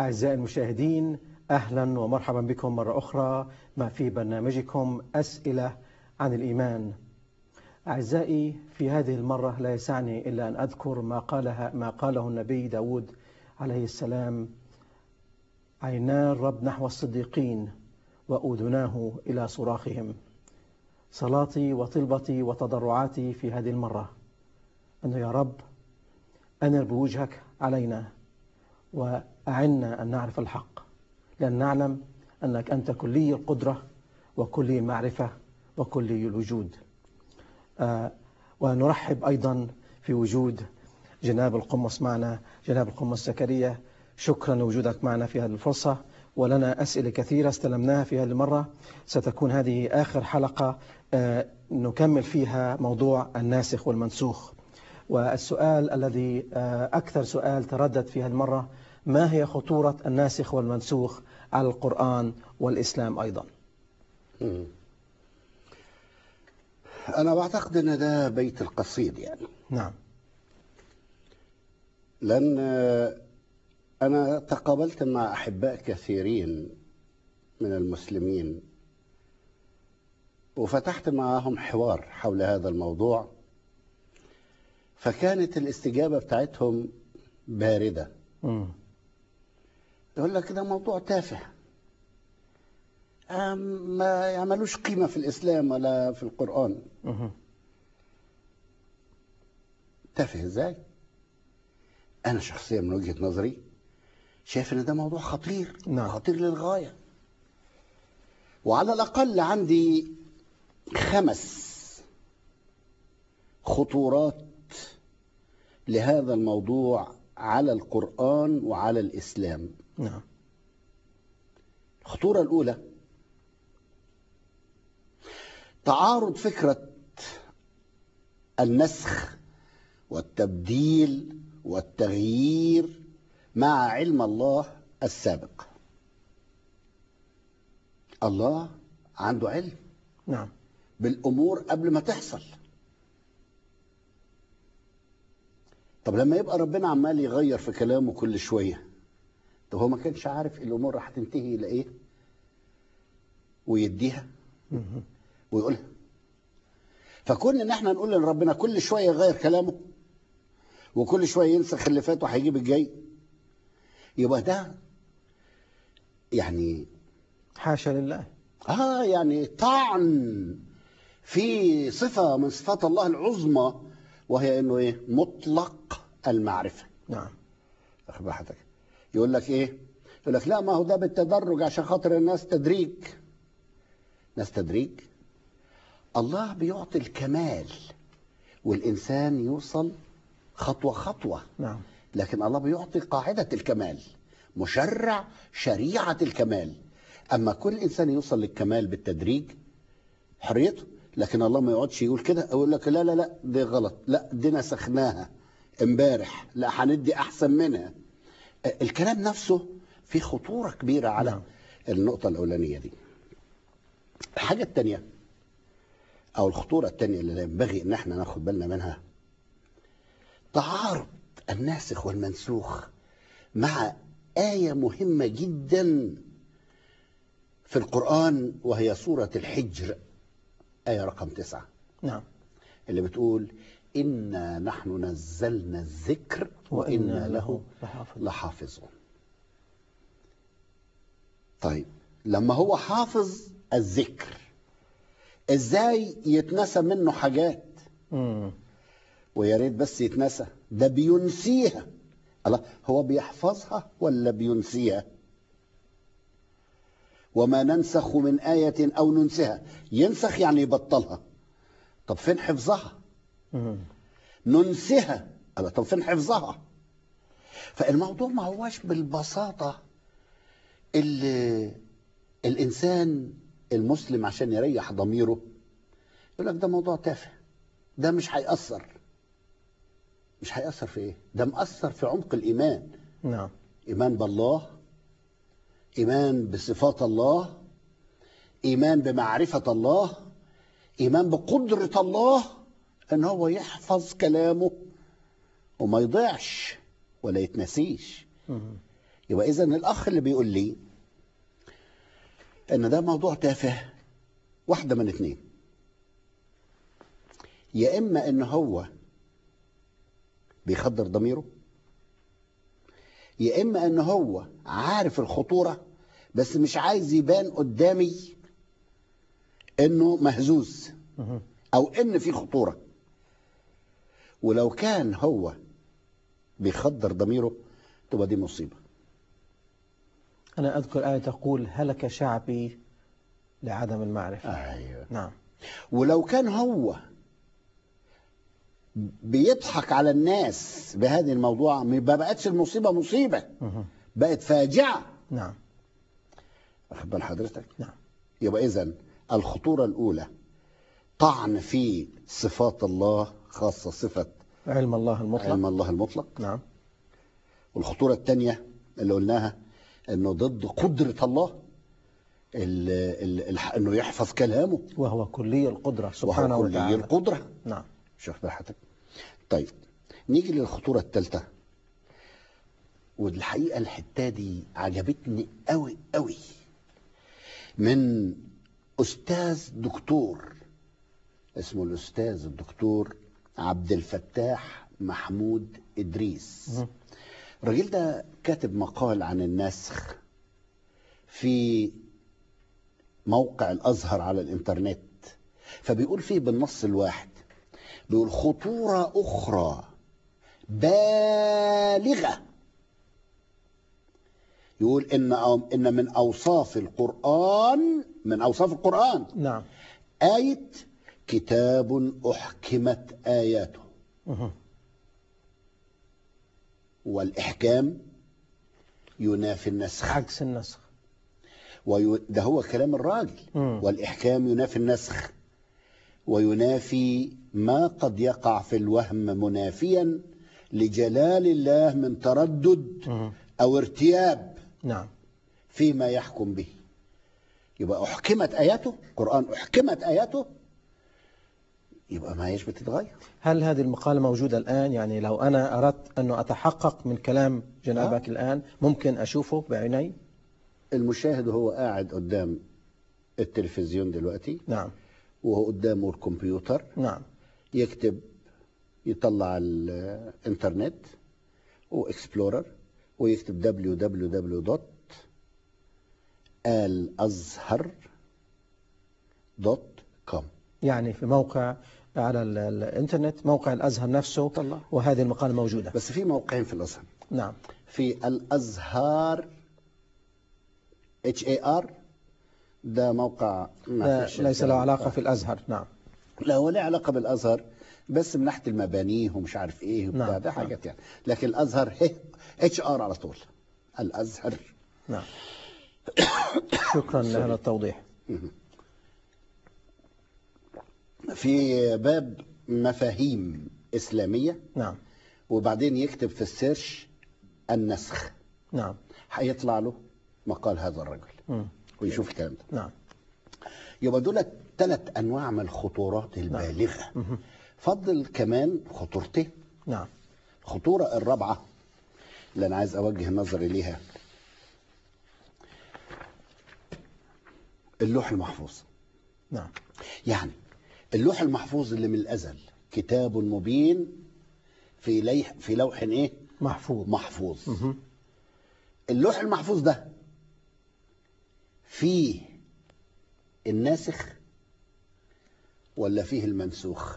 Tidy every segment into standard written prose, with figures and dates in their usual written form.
أعزائي المشاهدين، أهلا ومرحبا بكم مرة أخرى في برنامجكم أسئلة عن الإيمان. أعزائي، في هذه المرة لا يسعني إلا أن أذكر ما قاله النبي داود عليه السلام: عينا الرب نحو الصديقين وأذناه إلى صراخهم. صلاتي وطلبتي وتضرعاتي في هذه المرة أنه يا رب أنر بوجهك علينا وأعنا أن نعرف الحق، لأن نعلم أنك أنت كلي القدرة وكلي المعرفة وكلي الوجود. ونرحب أيضا في وجود جناب القمص معنا، جناب القمص زكريا. شكرا لوجودك معنا في هذه الفرصة، ولنا أسئلة كثيرة استلمناها في هذه المرة. ستكون هذه آخر حلقة نكمل فيها موضوع الناسخ والمنسوخ. والسؤال الذي أكثر سؤال تردد في هذه المرة: ما هي خطورة الناسخ والمنسوخ على القرآن والإسلام أيضا؟ أنا بعتقد أن ده بيت القصيد يعني. نعم. لأن أنا تقابلت مع أحباء كثيرين من المسلمين وفتحت معهم حوار حول هذا الموضوع، فكانت الاستجابة بتاعتهم باردة. يقول لك ده موضوع تافه، ما يعملوش قيمة في الإسلام ولا في القرآن. تافه إزاي؟ أنا شخصيا من وجهة نظري شايف إن ده موضوع خطير. نعم. خطير للغاية. وعلى الأقل عندي 5 خطورات لهذا الموضوع على القرآن وعلى الإسلام. نعم. الخطورة الأولى: تعارض فكرة النسخ والتبديل والتغيير مع علم الله السابق. الله عنده علم. نعم. بالأمور قبل ما تحصل. طب لما يبقى ربنا عمال يغير في كلامه كل شوية، طب هو ما كانش عارف الأمور راح تنتهي إلى إيه ويديها ويقولها؟ فكون إن احنا نقول إن ربنا كل شوية يغير كلامه وكل شوية ينسخ اللي فات وهيجيب الجاي، يبقى ده يعني حاشا لله. يعني طعن في صفة من صفات الله العظمى، وهي انه ايه؟ مطلق المعرفة. نعم. اخد بالك؟ يقول لك ايه؟ يقول لك لا، ما هو ده بالتدرج عشان خاطر الناس تدريج. ناس تدريج؟ الله بيعطي الكمال والإنسان يوصل خطوة خطوة. نعم. لكن الله بيعطي قاعدة الكمال، مشرع شريعة الكمال. أما كل إنسان يوصل للكمال بالتدريج حريته، لكن الله ما يقعدش يقول كده، يقول لك لا لا لا دي غلط، لا دي نسخناها امبارح، لا هندي أحسن منها. الكلام نفسه فيه خطورة كبيرة على نعم. النقطة الأولانية دي. الحاجة التانية أو الخطورة التانية اللي ينبغي إن احنا ناخد بالنا منها: تعارض الناسخ والمنسوخ مع آية مهمة جدا في القرآن، وهي سورة الحجر، آية رقم 9. نعم. اللي بتقول: إنا نحن نزلنا الذكر وإنا له لحافظون. طيب لما هو حافظ الذكر، ازاي يتنسى منه حاجات؟ ويا ريت بس يتنسى، ده بينسيها. الله، هو بيحفظها ولا بينسيها؟ وما ننسخ من آية أو ننسها. ينسخ يعني يبطلها. طب فين حفظها؟ ننسها. الله، طب فين حفظها؟ فالموضوع ما هواش بالبساطة اللي الإنسان المسلم عشان يريح ضميره يقول لك ده موضوع تافه، ده مش هيأثر. مش هيأثر في ايه؟ ده مأثر في عمق الإيمان. نعم. إيمان بالله، إيمان بصفات الله، إيمان بمعرفة الله، إيمان بقدرة الله ان هو يحفظ كلامه وما يضيعش ولا يتنسيش. يبقى إذا الأخ اللي بيقول لي إن ده موضوع تافه، واحدة من اتنين: يا إما إن هو بيخدر ضميره، يا إما إن هو عارف الخطورة بس مش عايز يبان قدامي إنه مهزوز أو إن في خطورة. ولو كان هو بيخدر ضميره تبقى دي مصيبة. أنا أذكر آية تقول: هلك شعبي لعدم المعرفة. أيوة. نعم. ولو كان هو بيضحك على الناس بهذه الموضوع ما بقتش المصيبة مصيبة، بقت فاجعة. نعم. واخد بال حضرتك؟ نعم. يبقى إذن الخطورة الأولى طعن في صفات الله، خاصة صفة علم الله المطلق. علم الله المطلق. نعم. والخطورة الثانية اللي قلناها انه ضد قدرة الله، انه يحفظ كلامه، وهو كلي القدرة سبحانه وهو وتعالى. كلي القدرة. نعم. شوف براحتك. طيب نيجي للخطورة الثالثة، والحقيقة الحتة دي عجبتني قوي قوي، من أستاذ دكتور اسمه الأستاذ الدكتور عبد الفتاح محمود إدريس. الراجل ده كاتب مقال عن النسخ في موقع الأزهر على الإنترنت، فبيقول فيه بالنص الواحد، بيقول: خطورة أخرى بالغة، يقول إن من أوصاف القرآن نعم. آية كتاب أحكمت آياته. والإحكام ينافي النسخ، عكس النسخ. ده هو كلام الراجل. والإحكام ينافي النسخ، وينافي ما قد يقع في الوهم منافيا لجلال الله من تردد أو ارتياب نعم. فيما يحكم به. يبقى أحكمت آياته، القرآن أحكمت آياته، يبقى ما هيش بتتغير. هل هذه المقالة موجودة الآن؟ يعني لو أنا أردت أن أتحقق من كلام جنابك الآن ممكن أشوفه بعيني؟ المشاهد هو قاعد قدام التلفزيون دلوقتي. نعم. وهو قدامه الكمبيوتر. نعم. يكتب، يطلع الانترنت واكسبلورر ويكتب www.alazhar.com، يعني في موقع على الانترنت، موقع الأزهر نفسه طلع. وهذه المقالة موجودة. بس في موقعين في الأزهر. نعم. في الأزهار HAR، ده موقع ما فيش ليس له علاقة في الأزهر. نعم. لا، هو له علاقة بالأزهر بس من ناحية المبانيه ومش عارف ايه وبتاع. نعم. ده حاجات يعني. لكن الأزهر HR على طول، الأزهر. نعم. شكرا لهذا التوضيح. في باب مفاهيم إسلامية. نعم. وبعدين يكتب في السيرش النسخ. نعم. هيطلع له مقال هذا الرجل ويشوف الكلام ده. نعم. يبقى دول 3 أنواع من الخطورات البالغة. نعم. فضل كمان خطورتين. نعم. الخطورة الرابعة اللي أنا عايز أوجه نظري ليها، اللوح المحفوظ. نعم. يعني اللوح المحفوظ اللي من الأزل كتاب مبين في لوح ايه؟ محفوظ. اللوح المحفوظ ده فيه الناسخ ولا فيه المنسوخ؟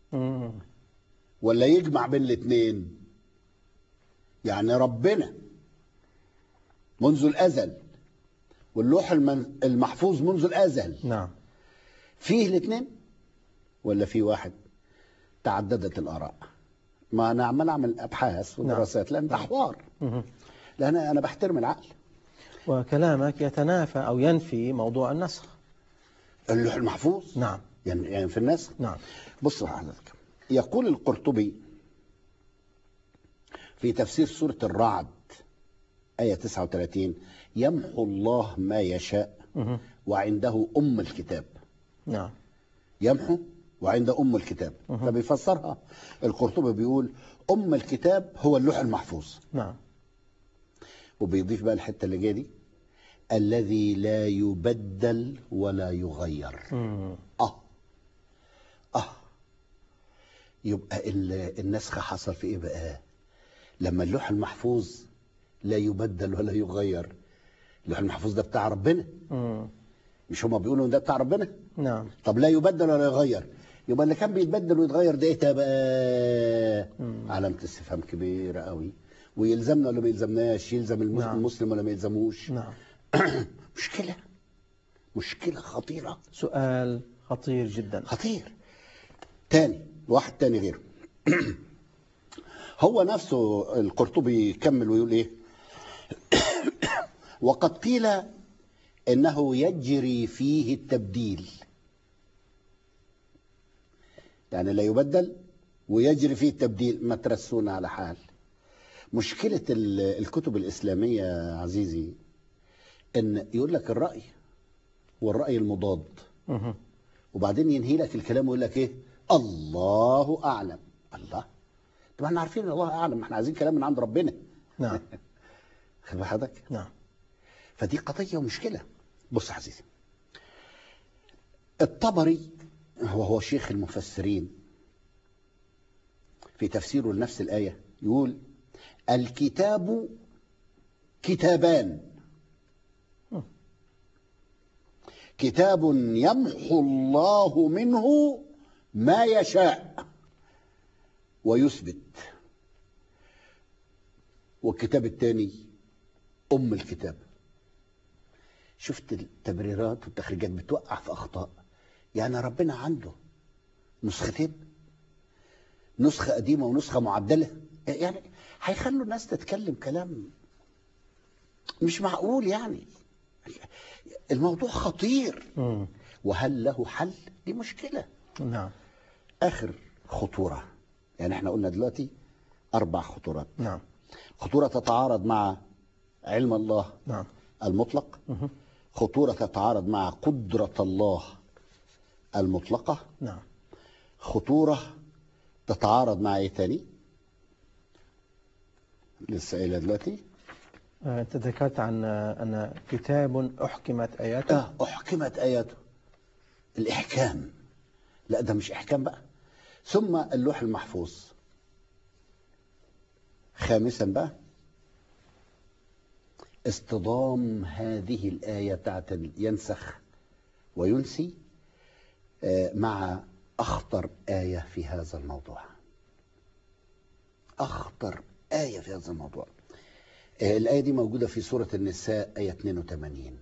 ولا يجمع بين الاثنين؟ يعني ربنا منذ الأزل واللوح المحفوظ منذ الأزل. نعم. فيه الاثنين ولا فيه واحد؟ تعددت الآراء. ما أنا عمال أعمل أبحاث ودراسات. لأن ده حوار. لأن أنا بحترم العقل. وكلامك يتنافى أو ينفي موضوع النسخ. اللوح المحفوظ. نعم. يعني في النسخ. نعم. بص حضرتك، يقول القرطبي في تفسير سورة الرعد آية 39: يمحو الله ما يشاء وعنده أم الكتاب. نعم. يمحو وعنده أم الكتاب. فبيفسرها القرطبي بيقول أم الكتاب هو اللوح المحفوظ. نعم. وبيضيف بقى الحتة اللي جايه دي: الذي لا يبدل ولا يغير. يبقى النسخ حصل في ايه بقى؟ لما اللوح المحفوظ لا يبدل ولا يغير. اللوح المحفوظ ده بتاع ربنا، مش هما بيقولوا ده بتاع ربنا؟ نعم. طب لا يبدل ولا يغير، يبقى اللي كان بيتبدل ويتغير ده ايه بقى؟ علامة استفهام كبيرة قوي. ويلزمنا ولا ما يلزمناش؟ يلزم المسلم ولا ما يلزموش؟ نعم. مشكلة خطيرة. سؤال خطير جدا. خطير. تاني، واحد تاني غيره. هو نفسه القرطبي يكمل ويقول ايه: وقد قيل انه يجري فيه التبديل، يعني لا يبدل ويجري فيه التبديل. ما ترسونا على حال. مشكلة الكتب الإسلامية يا عزيزي ان يقول لك الرأي والرأي المضاد، وبعدين ينهي لك الكلام ويقول لك ايه؟ الله اعلم. الله، طب احنا عارفين ان الله اعلم، احنا عايزين كلام من عند ربنا. نعم. خد حضرتك. نعم. فدي قضيه ومشكله. بص يا عزيزي، الطبري هو شيخ المفسرين، في تفسيره لنفس الايه يقول: الكتاب كتابان، كتاب يمحو الله منه ما يشاء ويثبت، والكتاب الثاني أم الكتاب. شفت التبريرات والتخريجات بتوقع في أخطاء. يعني ربنا عنده نسختين، نسخة قديمة ونسخة معدلة، يعني هيخلوا الناس تتكلم كلام مش معقول. يعني الموضوع خطير. وهل له حل؟ دي مشكلة. نعم. آخر خطورة، يعني احنا قلنا دلوقتي 4 خطورات. نعم. خطورة تتعارض مع علم الله نعم المطلق، خطورة تتعارض مع قدرة الله المطلقة، نعم. خطورة تتعارض مع ايه تاني؟ لسه قايلها دلوقتي. أنت ذكرت عن أن كتاب أحكمت آياته. أحكمت آياته، الإحكام. لا ده مش إحكام بقى. ثم اللوح المحفوظ. خامسا بقى اصطدام هذه الآية بتاعت ينسخ وينسي مع أخطر آية في هذا الموضوع. أخطر آية في هذا الموضوع. الآية دي موجودة في سورة النساء آية 82.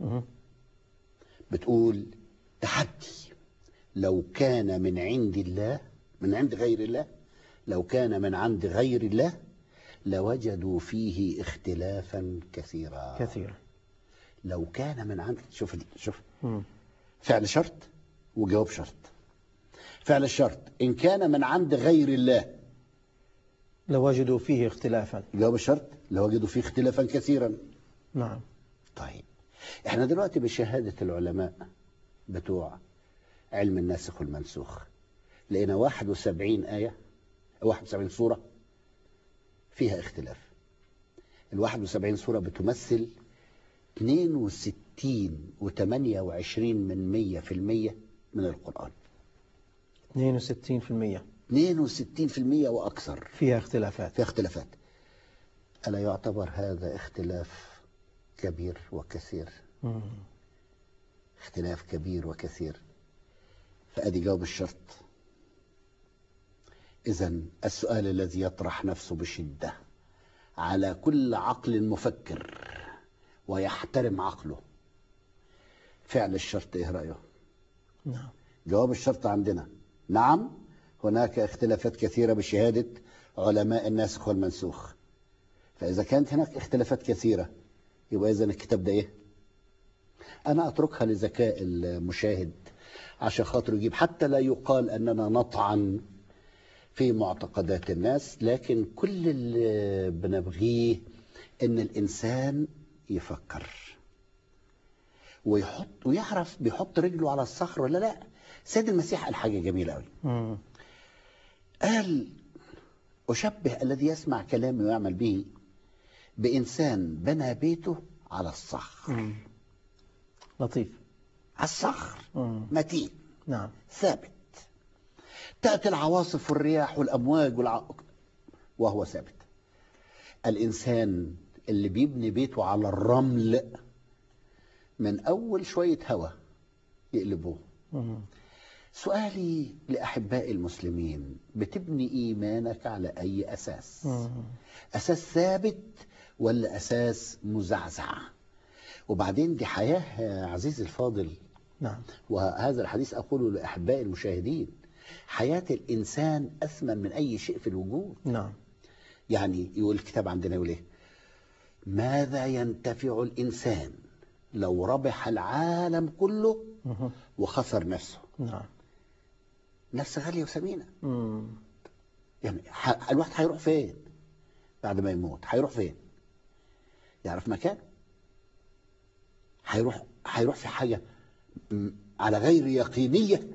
بتقول: تحدي، لو كان من عند الله، من عند غير الله، لو كان من عند غير الله لوجدوا فيه اختلافا كثيرا. لو كان من عند، شوف فعل شرط وجواب شرط. فعل الشرط: إن كان من عند غير الله لوجدوا فيه اختلافا. جواب الشرط: لوجدوا فيه اختلافا كثيرا. نعم. طيب احنا دلوقتي بشهادة العلماء بتوع علم الناسخ والمنسوخ لقينا 71 آية، 71 سورة فيها اختلاف. ال 71 سورة بتمثل 62.28% من القرآن. 62%. 62% وأكثر فيها اختلافات. ألا يعتبر هذا اختلاف كبير وكثير؟ اختلاف كبير وكثير. فأدي جواب الشرط. إذن السؤال الذي يطرح نفسه بشدة على كل عقل مفكر ويحترم عقله: فعل الشرط إيه رأيه؟ نعم. جواب الشرط عندنا: نعم هناك اختلافات كثيرة بشهادة علماء الناسخ والمنسوخ. فإذا كانت هناك اختلافات كثيرة يبقى إذن الكتاب ده إيه؟ أنا أتركها لذكاء المشاهد عشان خاطر يجيب، حتى لا يقال أننا نطعن في معتقدات الناس، لكن كل اللي بنبغيه ان الانسان يفكر ويحط ويعرف بيحط رجله على الصخر ولا لا. سيد المسيح قال حاجة جميلة قوي. قال: أشبه الذي يسمع كلامي ويعمل به بإنسان بنى بيته على الصخر. لطيف. على الصخر متين. نعم. ثابت. تأتي العواصف والرياح والأمواج وهو ثابت. الإنسان اللي بيبني بيته على الرمل من أول شوية هواء يقلبوه. سؤالي لأحبائي المسلمين، بتبني إيمانك على أي أساس؟ أساس ثابت ولا أساس مزعزع؟ وبعدين دي حياة يا عزيزي الفاضل. نعم. وهذا الحديث أقوله لأحبائي المشاهدين، حياة الإنسان أثمن من أي شيء في الوجود. نعم. يعني يقول الكتاب عندنا يقول إيه؟ ماذا ينتفع الإنسان لو ربح العالم كله وخسر نفسه؟ نعم. نفس غالية وثمينة. يعني الواحد هيروح فين بعد ما يموت؟ هيروح فين؟ يعرف مكان؟ هيروح في حاجة على غير يقينية.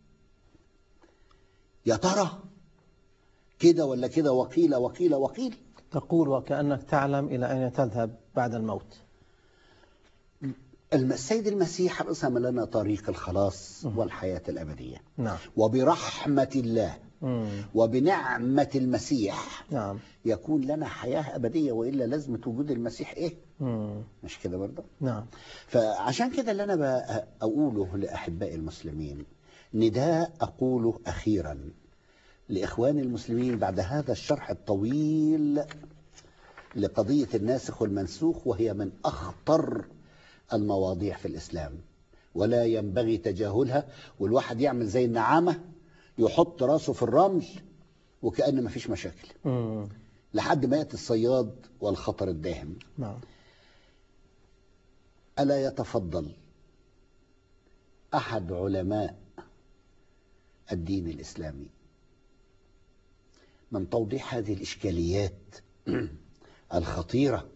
يا ترى كده ولا كده؟ وقيل وقيل وقيل. تقول وكأنك تعلم إلى أين تذهب بعد الموت. السيد المسيح رسم لنا طريق الخلاص والحياة الأبدية. نعم. وبرحمة الله وبنعمة المسيح نعم. يكون لنا حياة أبدية، وإلا لازمة وجود المسيح إيه؟ مش كده برضه؟ نعم. فعشان كده اللي أنا أقوله لأحبائي المسلمين، نداء أقوله أخيرا لإخواني المسلمين بعد هذا الشرح الطويل لقضية الناسخ والمنسوخ، وهي من أخطر المواضيع في الإسلام ولا ينبغي تجاهلها. والواحد يعمل زي النعامة، يحط راسه في الرمل وكأن ما فيش مشاكل لحد ما يأتي الصياد والخطر الداهم. نعم. ألا يتفضل أحد علماء الدين الإسلامي من توضيح هذه الإشكاليات الخطيرة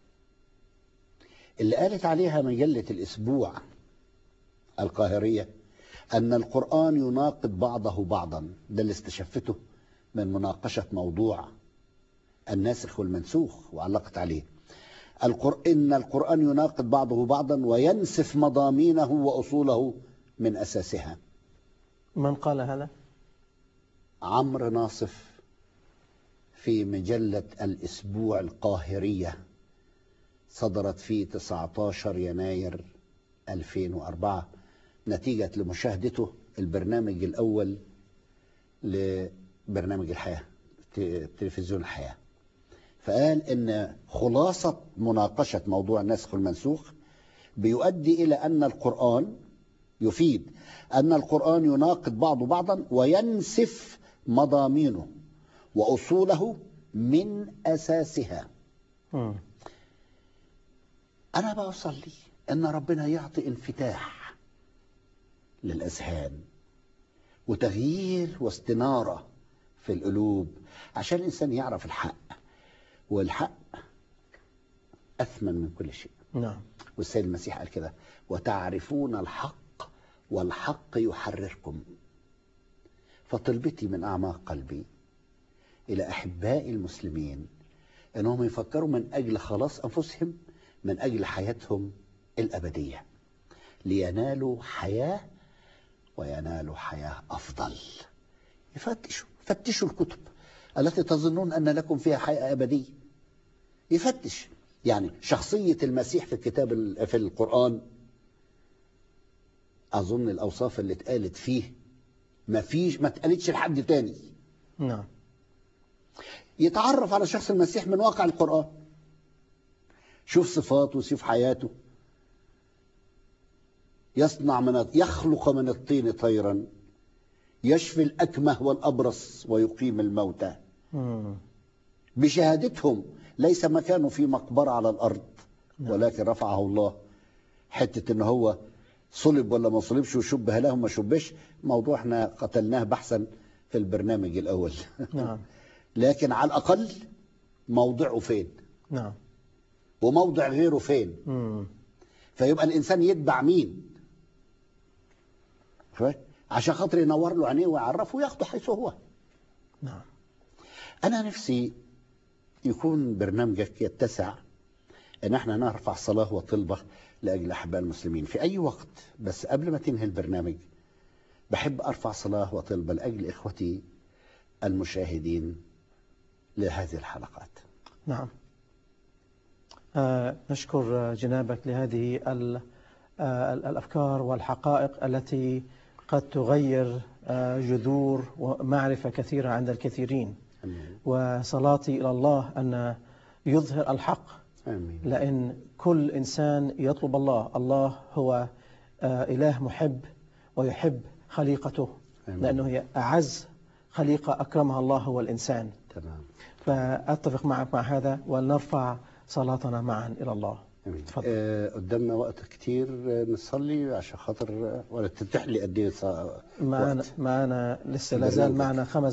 اللي قالت عليها مجلة الأسبوع القاهرية أن القرآن يناقض بعضه بعضا؟ ده اللي استشفته من مناقشة موضوع الناسخ والمنسوخ، وعلقت عليه إن القرآن يناقض بعضه بعضا وينسف مضامينه وأصوله من أساسها. من قال هذا؟ عمرو ناصف في مجلة الأسبوع القاهرية، صدرت في 19 يناير 2004 نتيجة لمشاهدته البرنامج الأول لبرنامج الحياة، تلفزيون الحياة. فقال إن خلاصة مناقشة موضوع الناسخ والمنسوخ بيؤدي إلى أن القرآن يفيد أن القرآن يناقض بعضه بعضا وينسف مضامينه وأصوله من أساسها. أنا بصلي أن ربنا يعطي انفتاح للأذهان وتغيير واستنارة في القلوب عشان الإنسان يعرف الحق، والحق أثمن من كل شيء. نعم. والسيد المسيح قال كده: وتعرفون الحق والحق يحرركم. فطلبتي من أعماق قلبي إلى أحبائي المسلمين أنهم يفكروا من أجل خلاص أنفسهم، من أجل حياتهم الأبدية، لينالوا حياة وينالوا حياة أفضل. فتشوا الكتب التي تظنون أن لكم فيها حياة أبدية. يفتش يعني شخصية المسيح في الكتاب في القرآن، أظن الأوصاف اللي اتقالت فيه ما اتقالتش لحد تاني. نعم. يتعرف على شخص المسيح من واقع القرآن، شوف صفاته وشوف حياته. يخلق من الطين طيرا، يشفي الأكمه والأبرص ويقيم الموتى. بشهادتهم ليس مكانه في مقبرة على الأرض، ولكن رفعه الله. حتة إن هو صلب ولا ما صلبش وشبه لهم ما شبهش، موضوع احنا قتلناه بحثا في البرنامج الأول. نعم. لكن على الأقل موضعه فين؟ نعم. وموضع غيره فين؟ فيبقى الإنسان يتبع مين؟ عشان خاطر ينور له عينيه ويعرفه وياخده حيث هو. نعم. أنا نفسي يكون برنامجك يتسع ان احنا نرفع صلاة وطلبة لاجل احباء المسلمين في اي وقت. بس قبل ما تنهي البرنامج بحب ارفع صلاة وطلبة لاجل اخوتي المشاهدين لهذه الحلقات. نعم. نشكر جنابك لهذه الأفكار والحقائق التي قد تغير جذور ومعرفة كثيرة عند الكثيرين. آمين. وصلاتي إلى الله أن يظهر الحق. آمين. لأن كل إنسان يطلب الله. الله هو إله محب ويحب خليقته. آمين. لأنه هي أعز خليقة أكرمها الله هو الإنسان. تمام. فأتفق معك مع هذا ونرفع صلاتنا معا إلى الله. آمين. قدامنا وقت كتير نصلي عشان خاطر ولا تتيح لي قد ايه معنا لسه لازال معنا 5